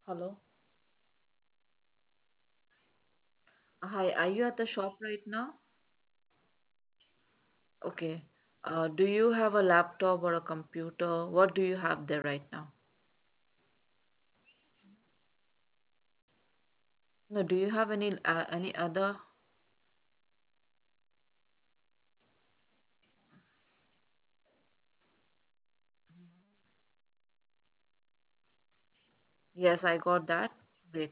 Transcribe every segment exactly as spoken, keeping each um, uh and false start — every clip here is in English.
Hello. Hi, are you at the shop right now? Okay. Uh, do you have a laptop or a computer? What do you have there right now? No, do you have any uh, any other? Yes, I got that. Wait.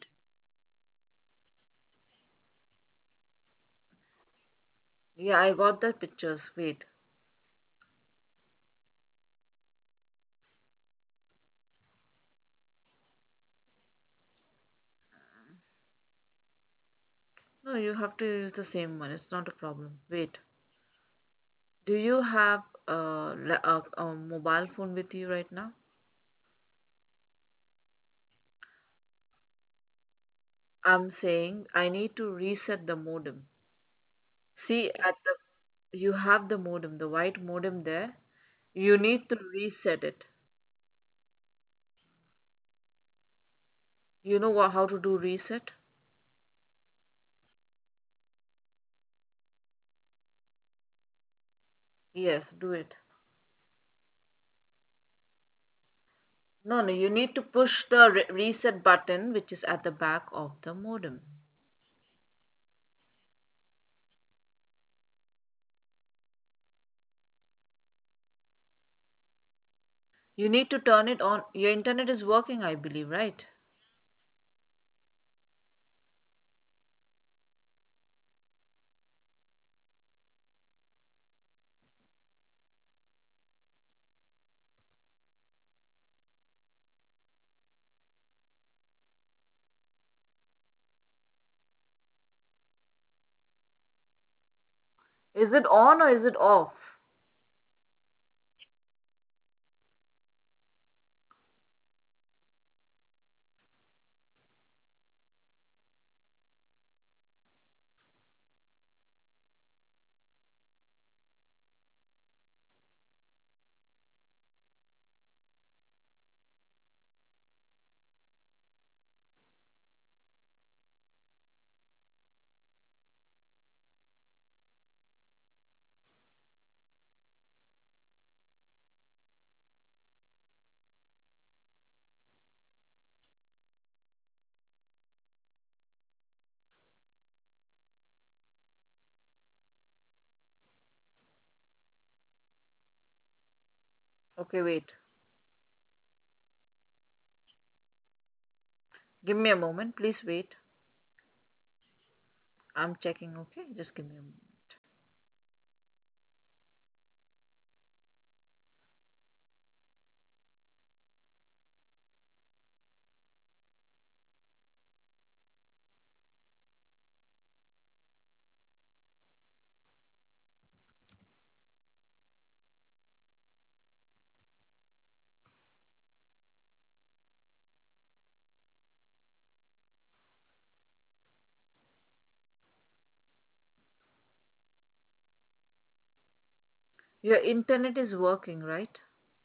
Yeah, I got the pictures. Wait. No, you have to use the same one. It's not a problem. Wait. Do you have uh, la- a, a mobile phone with you right now? I'm saying I need to reset the modem. See, at the you have the modem, the white modem there. You need to reset it. You know what, how to do reset? Yes, do it. No, no, you need to push the re- reset button, which is at the back of the modem. You need to turn it on. Your internet is working, I believe, right? Is it on or is it off? Okay, wait. Give me a moment. Please wait. I'm checking, okay? Just give me a moment. Your internet is working, right?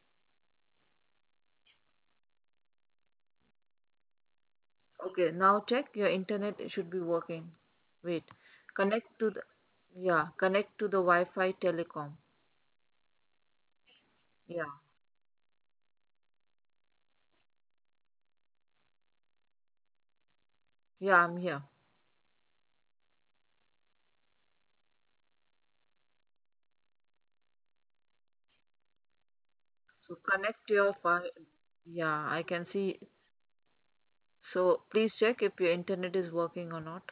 Okay, now check. Your internet should be working. Wait. Connect to the, yeah, connect to the Wi-Fi telecom. Yeah. Yeah, I'm here. So connect your fi Yeah, I can see. So please check if your internet is working or not.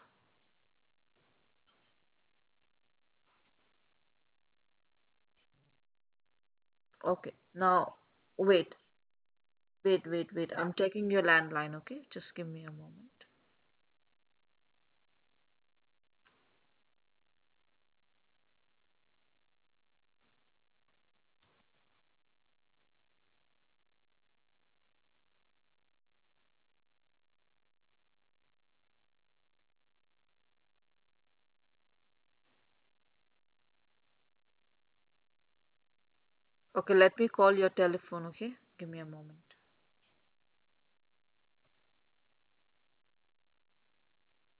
Okay. Now, wait, wait, wait, wait. I'm checking your landline, okay? Just give me a moment. Okay, let me call your telephone, okay? Give me a moment.